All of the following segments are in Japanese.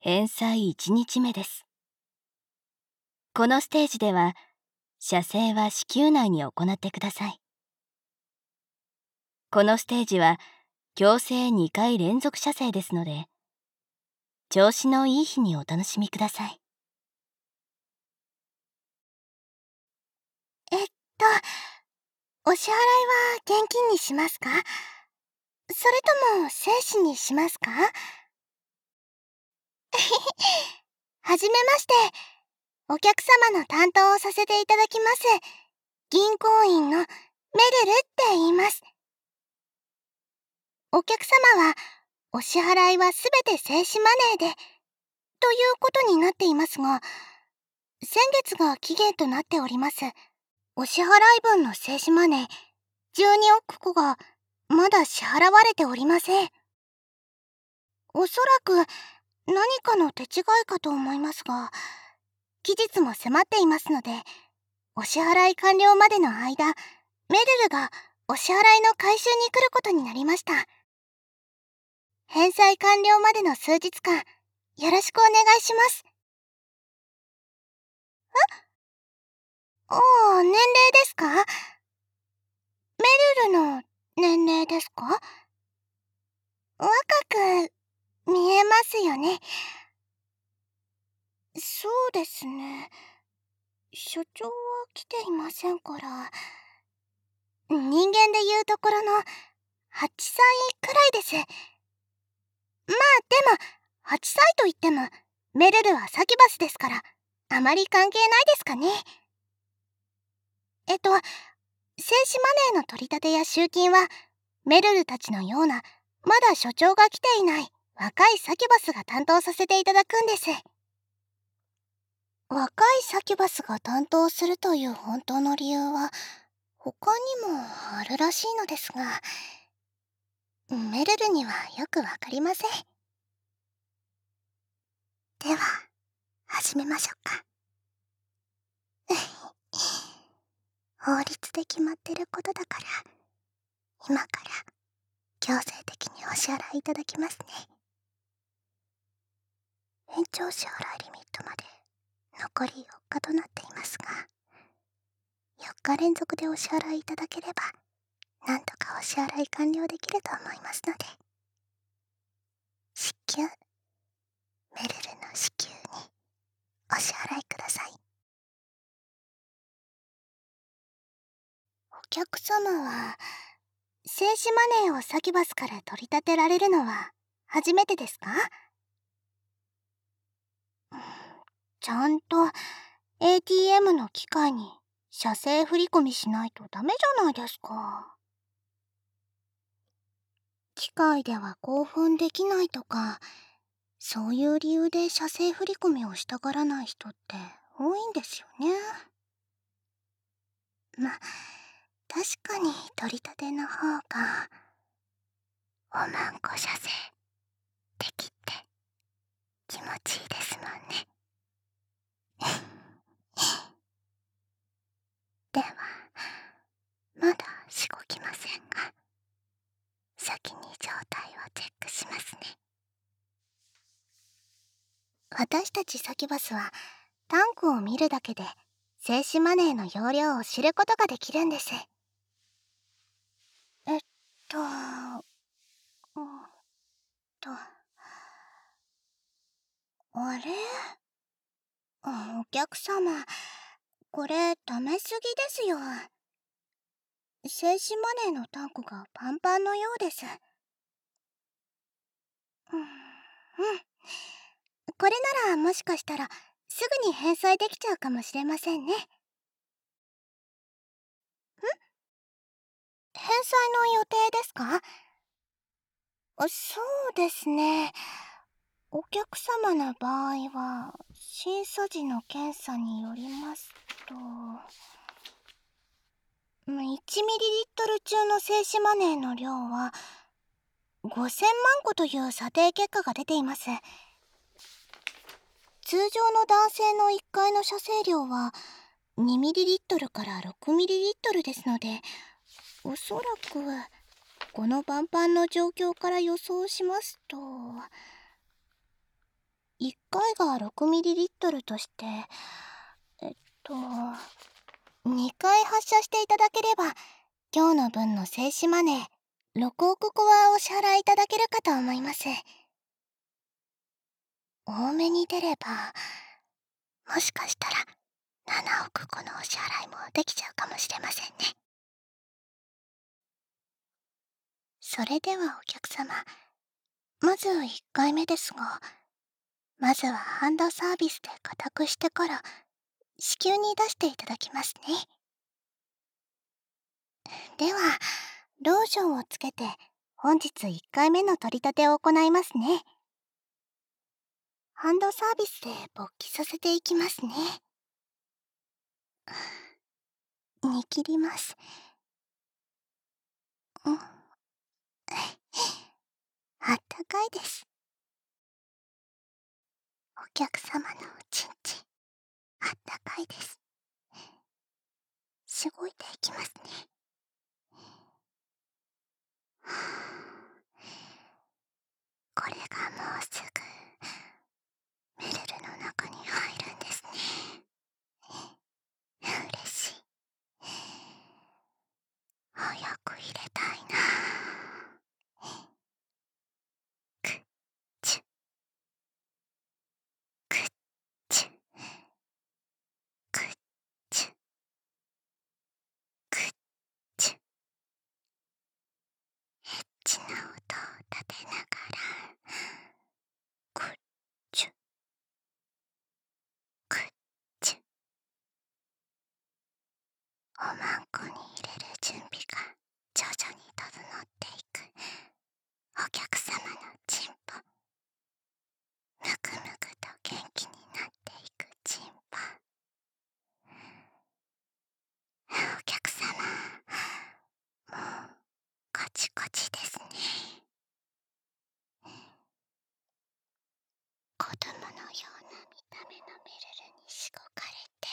返済1日目です。このステージでは、射精は子宮内に行ってください。このステージは、強制2回連続射精ですので、調子のいい日にお楽しみください。 お支払いは現金にしますか？それとも精子にしますか？はじめまして。お客様の担当をさせていただきます。銀行員のメルルって言います。お客様は、お支払いはすべて精子マネーで、ということになっていますが、先月が期限となっております。お支払い分の精子マネー、12億個が、まだ支払われておりません。おそらく、何かの手違いかと思いますが、期日も迫っていますので、お支払い完了までの間、メルルがお支払いの回収に来ることになりました。返済完了までの数日間、よろしくお願いします。年齢ですか？メルルの年齢ですか？若く見えますよね。そうですね。所長は来ていませんから。人間でいうところの8歳くらいです。まあでも、8歳といっても、メルルはサキュバスですから、あまり関係ないですかね。精子マネーの取り立てや集金は、メルルたちのような、まだ所長が来ていない若いサキュバスが担当させていただくんです。若いサキュバスが担当するという本当の理由は、他にもあるらしいのですが、メルルにはよくわかりません。では、始めましょうか。法律で決まってることだから、今から強制的にお支払いいただきますね。延長支払いリミットまで残り4日となっていますが、4日連続でお支払いいただければ、なんとかお支払い完了できると思いますので、至急、メルルの至急にお支払いください。お客様は、精子マネーをサキュバスから取り立てられるのは初めてですか？ちゃんと ATM の機械に射精振り込みしないとダメじゃないですか。機械では興奮できないとか、そういう理由で射精振り込みをしたがらない人って多いんですよね。ま、確かに取り立ての方が、おまんこ射精できって気持ちいいですもんね。では、まだしごきませんが、先に状態をチェックしますね。私たちサキュバスは、タンクを見るだけで、精子マネーの容量を知ることができるんです。えっと、うんと、あれ？お客様、これダメすぎですよ。精子マネーのタンクがパンパンのようです。これならもしかしたらすぐに返済できちゃうかもしれませんね。返済の予定ですか？そうですね。お客様の場合は、審査時の検査によりますと、1ミリリットル中の精子マネーの量は、5000万個という査定結果が出ています。通常の男性の1回の射精量は、2ミリリットルから6ミリリットルですので、おそらく、このパンパンの状況から予想しますと、 1回が 6ml として、えっと、2回発射していただければ、今日の分の静止マネー、6億個はお支払いいただけるかと思います。多めに出れば、もしかしたら7億個のお支払いもできちゃうかもしれませんね。それではお客様、まず1回目ですが、まずはハンドサービスで固くしてから子宮に出していただきますね。では、ローションをつけて本日1回目の取り立てを行いますね。ハンドサービスで勃起させていきますね。煮切ります。あったかいです。お客様のおちんちん、あったかいです。しごいていきますね。これがもうすぐメルルの中に入るんですね。嬉しい。早く入れたいな。くっちゅくっちゅくっちゅくっちゅ、エッチな音を立てながら、くっちゅくっちゅ。おまんこに入れる準備が徐々に整っていくお客様のチンポ。むくむくと元気になっていくチンポ。お客様、もうカチコチですね。子供のような見た目のメルルにしごかれて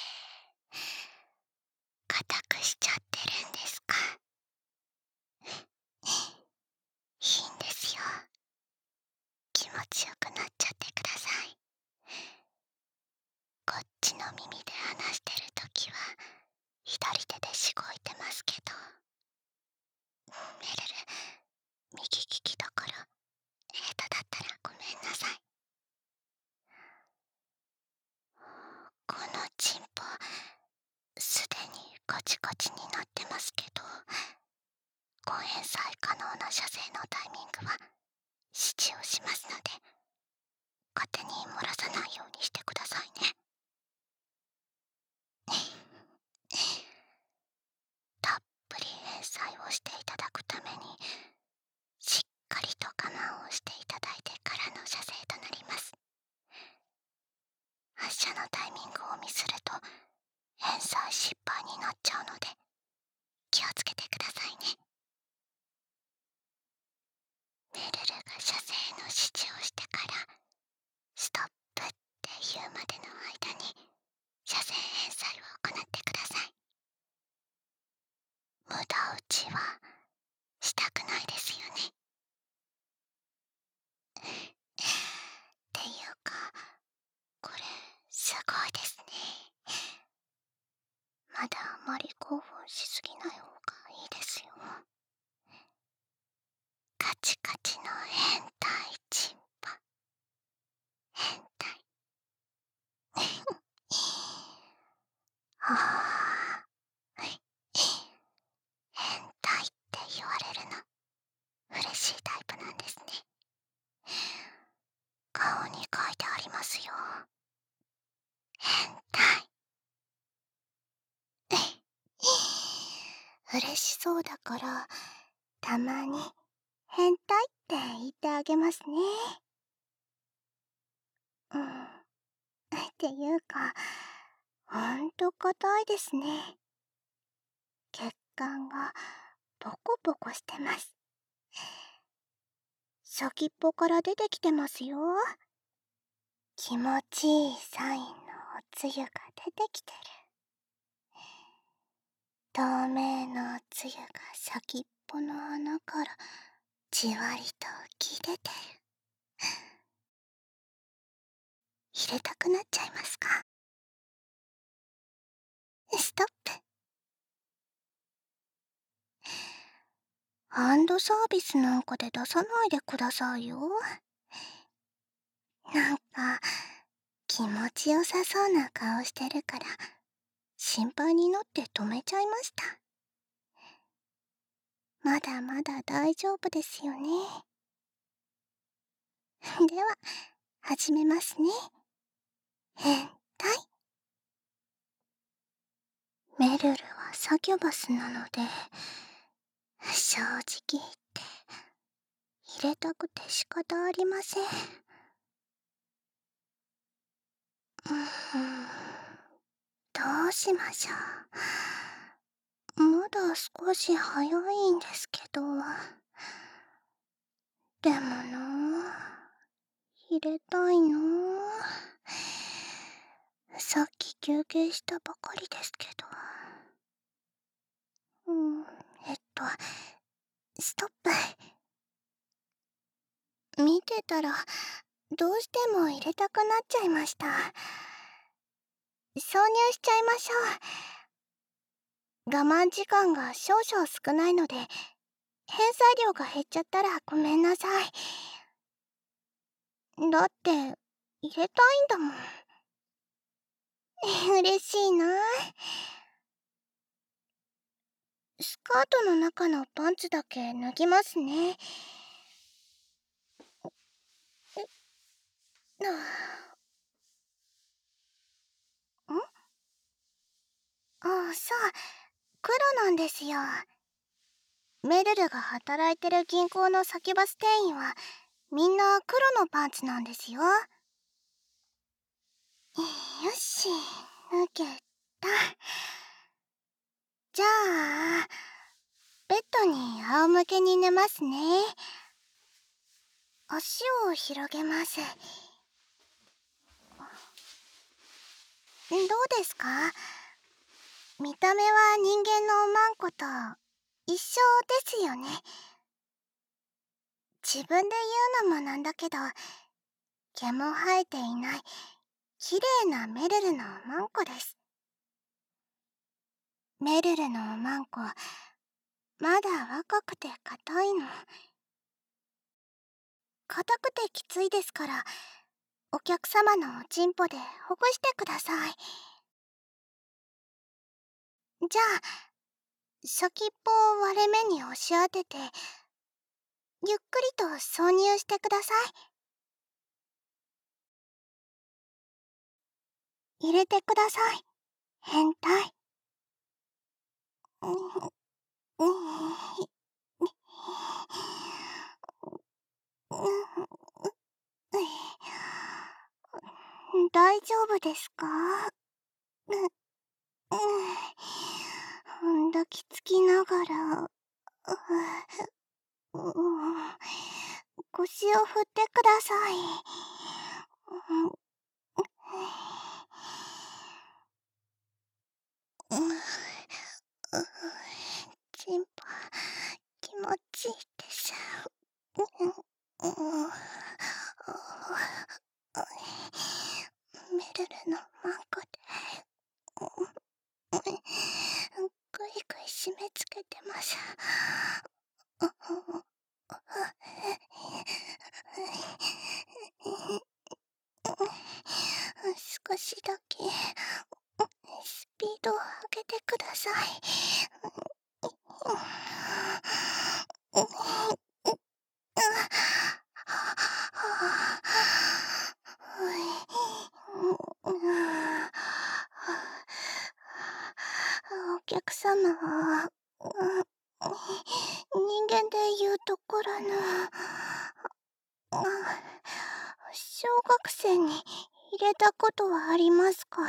固くしちゃってるんですか。いいんですよ。気持ちよくなっちゃってください。こっちの耳で話してるときは左手でしごいてますけど、メルル右利きだから下手だったらごめんなさい。このチンポすでにカチカチになってますけど、ご返済可能な射精のタイミングは指示をしますので、勝手に漏らさないようにしてくださいね。たっぷり返済をしていただくために、しっかりと我慢をしていただいてからの射精となります。発射のタイミングをミスると返済失敗になっちゃうので、気をつけてくださいね。メルルが射精の指示をしてからストップって言うまでの間に射精返済を行ってください。無駄打ちはしたくないですよね。っていうか、これすごいですね。まだあまり興奮しすぎない方がいいですよ。カチカチの変態チンポ。変態。はあ、変態って言われるの嬉しいタイプなんですね。顔に書いてありますよ。変態。嬉しそうだからたまに変態って言ってあげますね。っていうか、ほんと硬いですね。血管がポコポコしてます。先っぽから出てきてますよ。気持ちいいサインのおつゆが出てきてる。透明なおつゆが先っぽの穴からじわりと浮き出てる。 入れたくなっちゃいますか？ストップ。ハンドサービスなんかで出さないでくださいよ。なんか気持ちよさそうな顔してるから心配になって止めちゃいました。まだまだ大丈夫ですよね。では始めますね。変態。メルルはサキュバスなので、正直言って入れたくて仕方ありません。どうしましょう。まだ少し早いんですけど。でも入れたいさっき休憩したばかりですけど。ストップ。見てたらどうしても入れたくなっちゃいました。挿入しちゃいましょう。我慢時間が少々少ないので、返済料が減っちゃったらごめんなさい。だって入れたいんだもん。嬉しいな。スカートの中のパンツだけ脱ぎますね。ああ、そう、黒なんですよ。メルルが働いてる銀行の先バス店員はみんな黒のパンツなんですよ。よし、脱げた。じゃあベッドに仰向けに寝ますね。足を広げます。どうですか？見た目は人間のマンコと一緒ですよね。自分で言うのもなんだけど、毛も生えていない綺麗なメルルのマンコです。メルルのマンコ、まだ若くて硬いの。硬くてきついですから、お客様のおちんぽでほぐしてください。じゃあ先っぽを割れ目に押し当てて、ゆっくりと挿入してください。入れてください、変態。大丈夫ですか？抱きつきながら、腰を振ってください。チンポ気持ちいいです。メルルのマンコでぐいぐい締め付けてます。少しだけスピードを上げてください。お客様は人間でいうところの小学生に入れたことはありますか？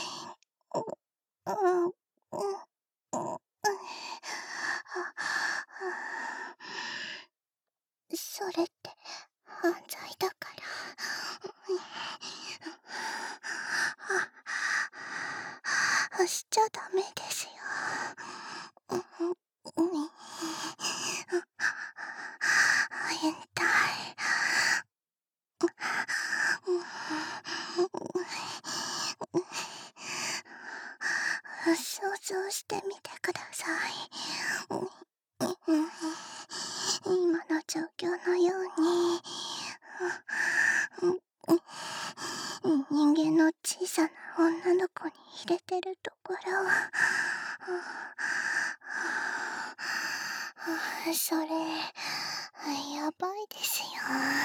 それって犯罪だからしちゃダメですよ。変態。 想してみてください。今の状況のように、人間の小さな女の子に入れてるところ、それ、やばいですよ。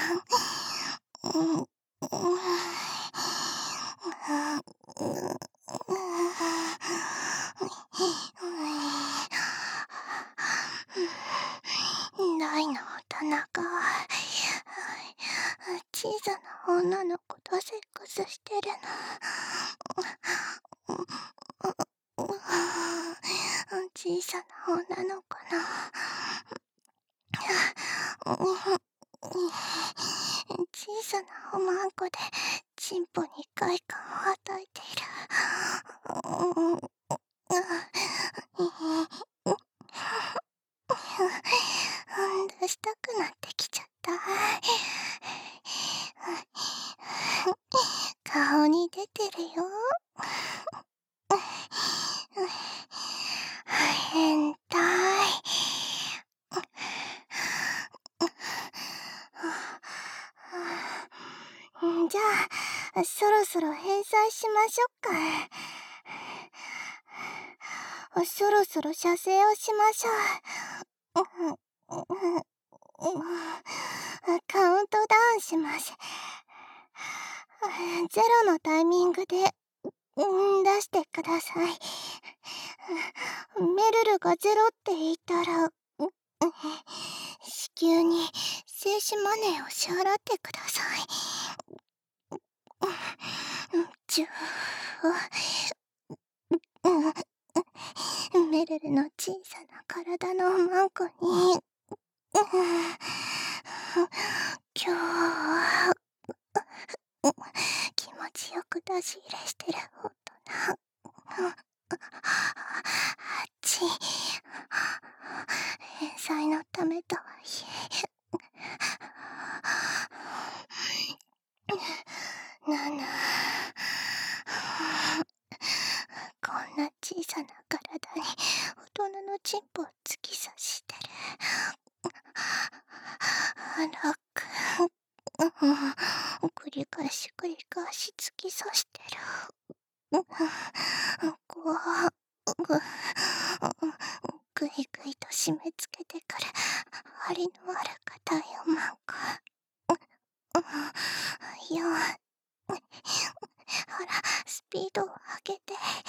大の大人が小さな女の子とセックスしてるの。小さな女の子の小さなおまんこでチンポに快感を与えている。出したくなってきちゃった。顔に出てるよ。変態。じゃあ、そろそろ返済しましょうか。そろそろ射精をしましょう。カウントダウンします。ゼロのタイミングで、出してください。メルルがゼロって言ったら、至急に静止マネーを支払ってください。メルルの小さな体のマンコに、今日は気持ちよく出し入れしてる大人。返済のためとはいえ。こんな小さな体に大人のチンポを突き刺してる。ロック。繰り返し突き刺してる。ぐいぐいと締め付けてくる張りのある硬いおまんこ。ほら、スピードを上げて。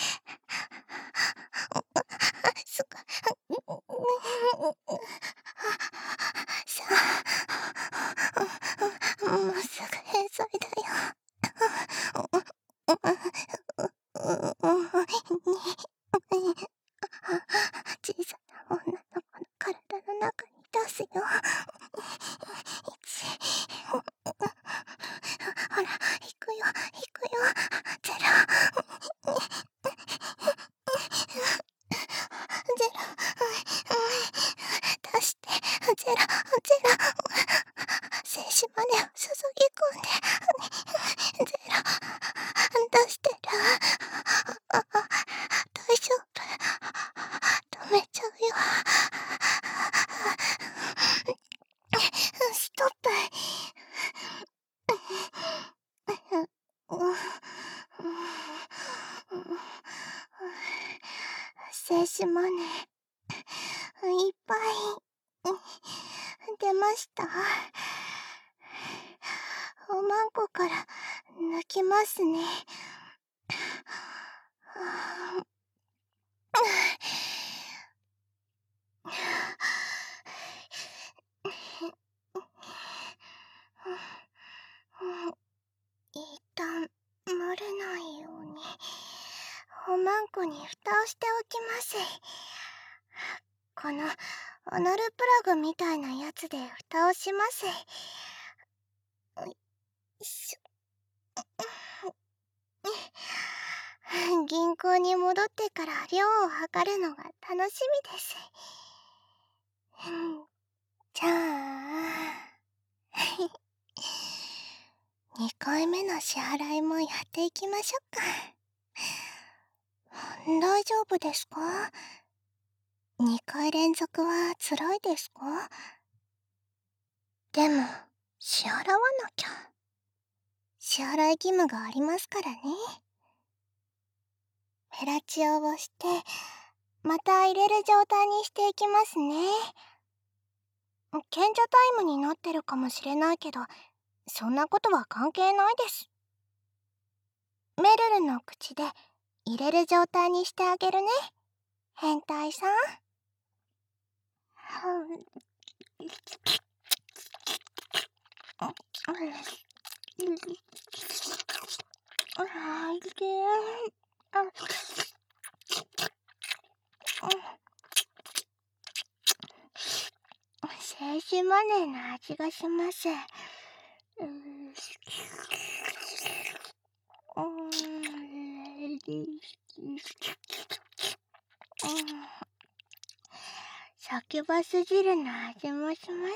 さあ、もうすぐ返済だよ。小さな女の子の体の中に出すよ。ほら、行くよ。ゼロ。出して、ゼロ。静止マネを注ぎ込んで、ゼロ。出してる。大丈夫。止めちゃうよ。ストップ。静止マネいっぱい出ました。おまんこから抜きますね。一旦漏れないようにおまんこに蓋をしておきます。このアナルプラグみたいなやつで蓋をします。銀行に戻ってから量を測るのが楽しみです。じゃあ2回目の支払いもやっていきましょうか。 大丈夫ですか？2回連続は辛いですか？でも、支払わなきゃ。支払い義務がありますからね。フェラチオをして、また入れる状態にしていきますね。賢者タイムになってるかもしれないけど、そんなことは関係ないです。メルルの口で入れる状態にしてあげるね、変態さん。青春マネーの味がします。サキュバス汁の味もします。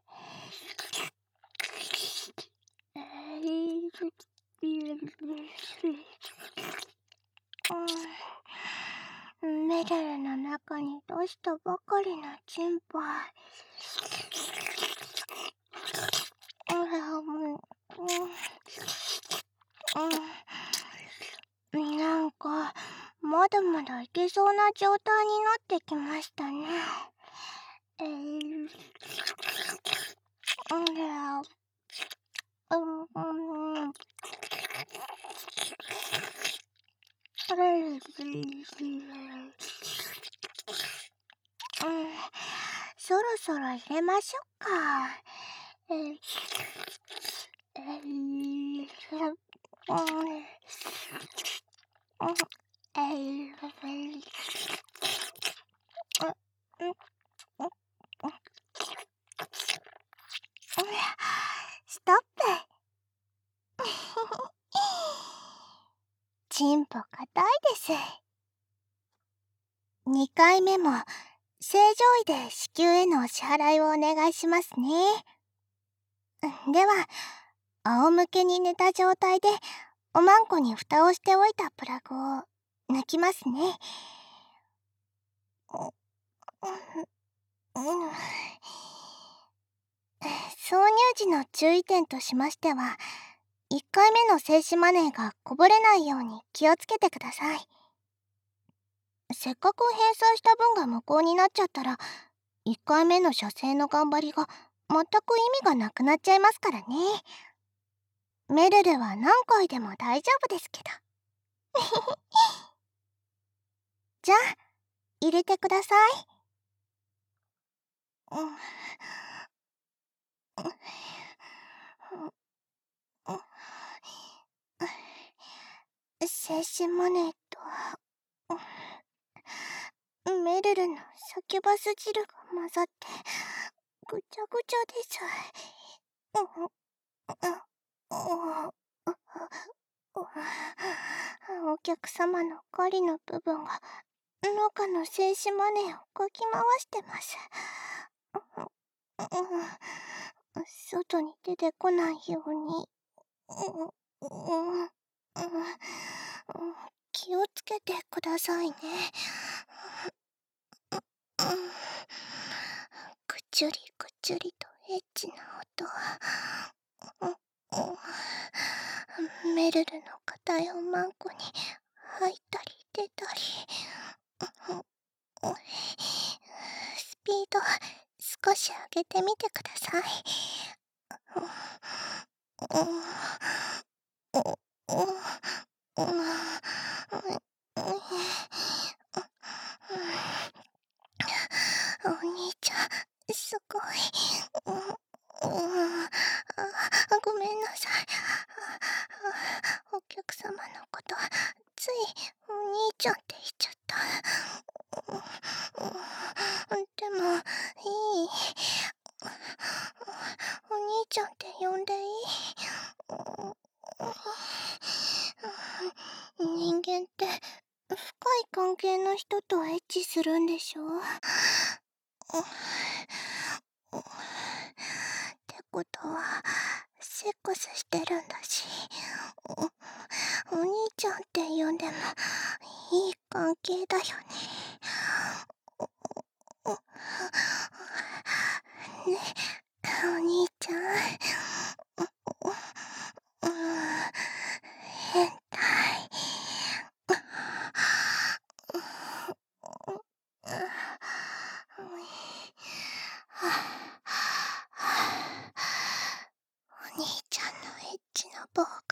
メダルの中に出したばかりのチンパなんかまだまだいけそうな状態になってきましたね。そろそろ入れましょうか。ストップ。チンポ硬いです。2回目も正常位で子宮へのお支払いをお願いしますね。では、仰向けに寝た状態でおまんこに蓋をしておいたプラグを抜きますね。挿入時の注意点としましては、1回目の静止マネーがこぼれないように気をつけてください。せっかく返済した分が無効になっちゃったら、1回目の射精の頑張りが全く意味がなくなっちゃいますからね。メルルは何回でも大丈夫ですけど。じゃあ、入れてください。静止マネーとメルルのサキュバス汁が混ざってぐちゃぐちゃです。お客様の狩りの部分が中の静止マネーをかき回してます。外に出てこないように気をつけてくださいね。くちゅりくちゅりとエッチな音。メルルの硬いおまんこに入ったり出たり。スピード少し上げてみてください。お兄ちゃん、すごい。ごめんなさい。お客様のこと、ついお兄ちゃんって言っちゃった。でも、いい。お兄ちゃんって呼んでいい？人間って深い関係の人とエッチするんでしょ？ってことはセックスしてるんだし、お兄ちゃんって呼んでもいい関係だよね。ね、お兄ちゃん。変態。お兄ちゃんのエッチな棒が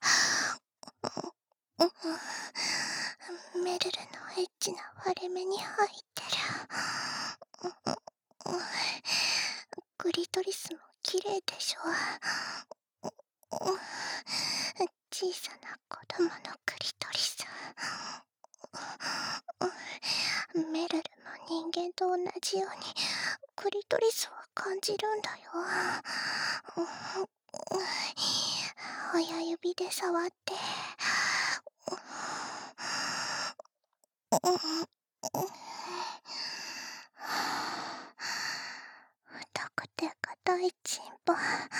メルルのエッチな割れ目に入ってる。クリトリスも綺麗でしょ。小さな子供のクリトリス。メルルも人間と同じようにクリトリスを感じるんだよ。親指で触って太くて硬いチンポ。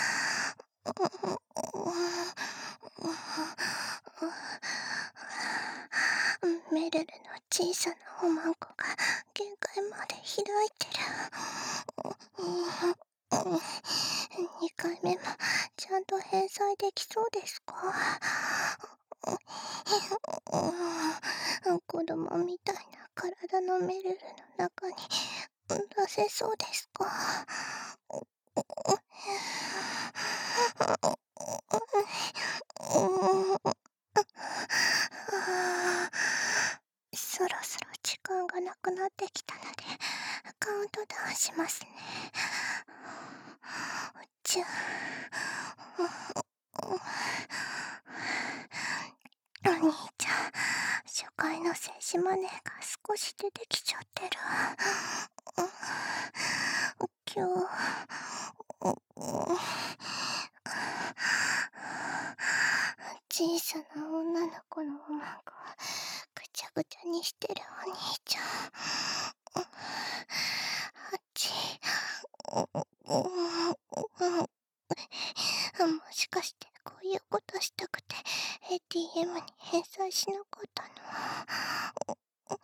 メルルの小さなおまんこが限界まで開いてる。2回目もちゃんと返済できそうですか？子供みたいな体のメルルの中に出せそうですか？そろそろ時間がなくなってきたのでカウントダウンしますね。お兄ちゃん、初回の静止マネーが少し出てきちゃってる。今日小さな女の子のおまんこをぐちゃぐちゃにしてるお兄ちゃん。もしかしてこういうことしたくて ATM に返済しなかったの？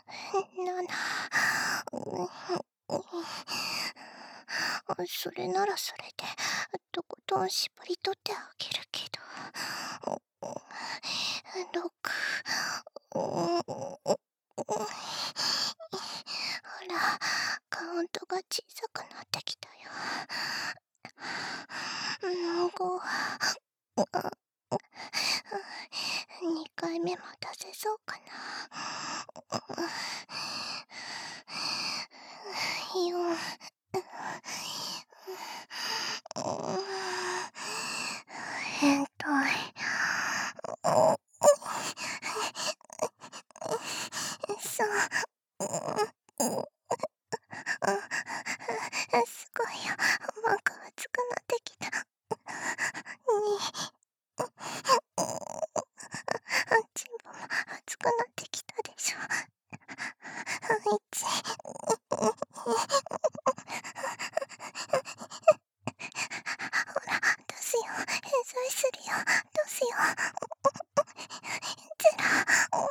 それならそれでとことん絞り取ってあげるけど。ほら、カウントが小さくなってきたよ。2回目も出せそうかな。4。変態。そう。すごいよ。マーク熱くなってきた。チンポも熱くなってきたでしょ。ほら、出すよ。返済するよ。出すよ。ゼロ。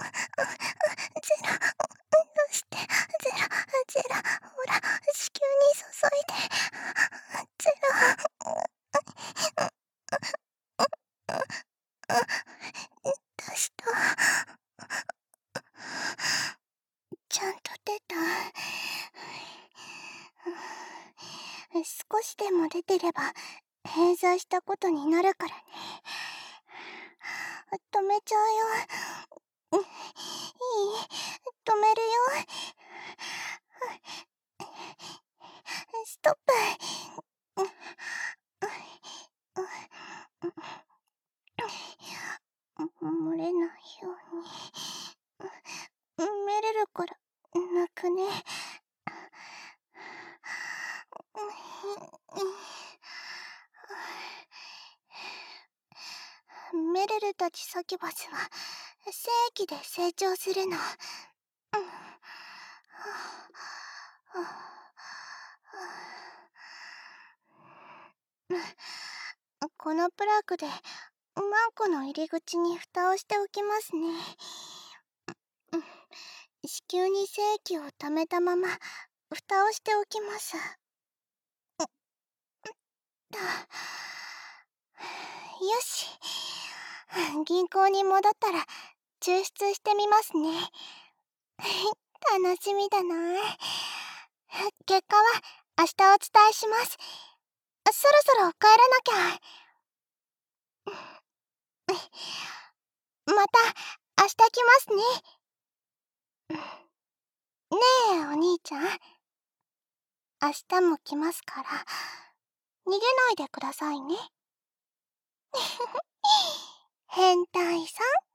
出して。ゼロ。ほら、子宮に注いで。ゼロ。出した。ちゃんと出た。少しでも出てれば返済したことになるからね。止めちゃうよ。いい？止めるよ。ストップ。漏れないように。メルルから泣くね。メルルたちサキュバスは精液で成長するの。このプラグでマンコの入り口に蓋をしておきますね。 子宮に精液を溜めたまま蓋をしておきます。よし。銀行に戻ったら抽出してみますね。楽しみだな。結果は明日お伝えします。そろそろ帰らなきゃ。また明日来ますね。ねえお兄ちゃん、明日も来ますから逃げないでくださいね。変態さん。